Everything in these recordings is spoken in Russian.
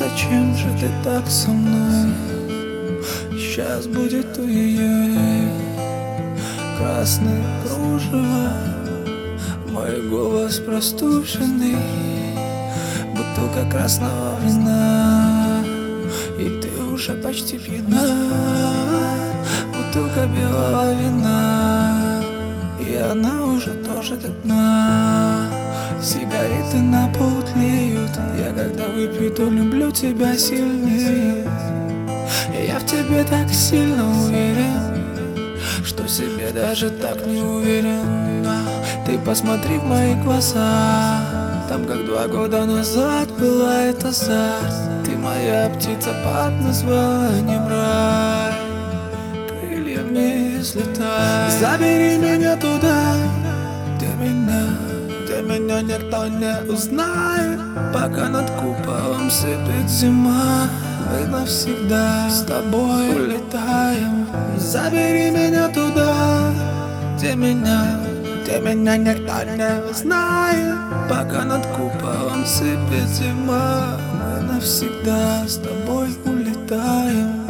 зачем же ты так со мной? Сейчас будет ой-ой-ой, красное кружево, мой голос простуженный, бутылка красного вина, и ты уже почти пьяна. Бутылка белого вина, и она уже тоже до дна. Сигареты на пол тлеют, я когда выпью, то люблю тебя сильнее. Я в тебе так сильно уверен, что в себе даже так не уверен. Ты посмотри в мои глаза, там как 2 года назад была эта азарт. Ты моя птица под названием рай, крыльями слетай. Забери меня туда, где меня никто не узнает, пока над куполом сыпет зима. Мы навсегда с тобой улетаем. Забери меня туда, где меня никто не узнает, пока над куполом сыпет зима. Мы навсегда с тобой улетаем.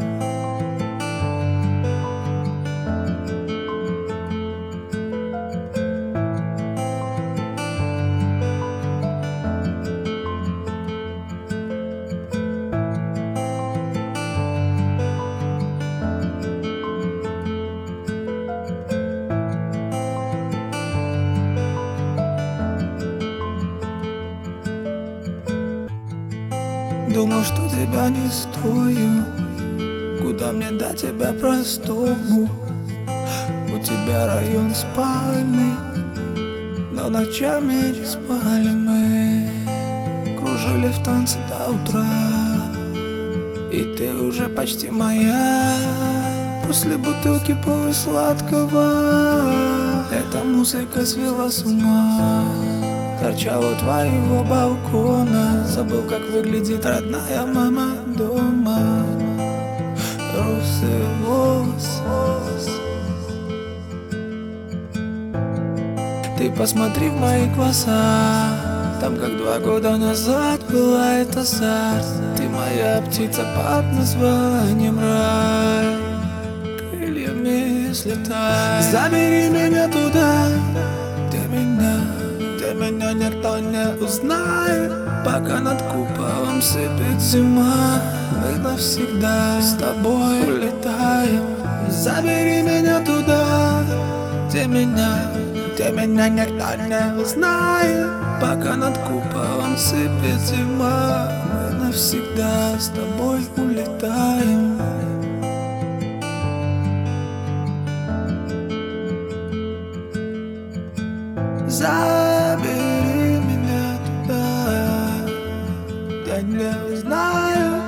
Думал, что тебя не стою, куда мне до тебя простому? У тебя район спальный, но ночами не спали мы. Кружили в танце до утра, и ты уже почти моя. После бутылки полусладкого эта музыка свела с ума. Торчал у твоего балкона, забыл, как выглядит родная мама дома. Русый волос, ты посмотри в мои глаза, там как 2 года назад была эта азарт. Ты моя птица под названием рай, крыльями слетай. Забери меня туда, где меня никто не узнает, пока над куполом сыпет зима. Мы навсегда с тобой улетаем. Забери меня туда, где меня никто не узнает, пока над куполом сыпет зима. Мы навсегда с тобой улетаем. Забери меня туда, я не знаю.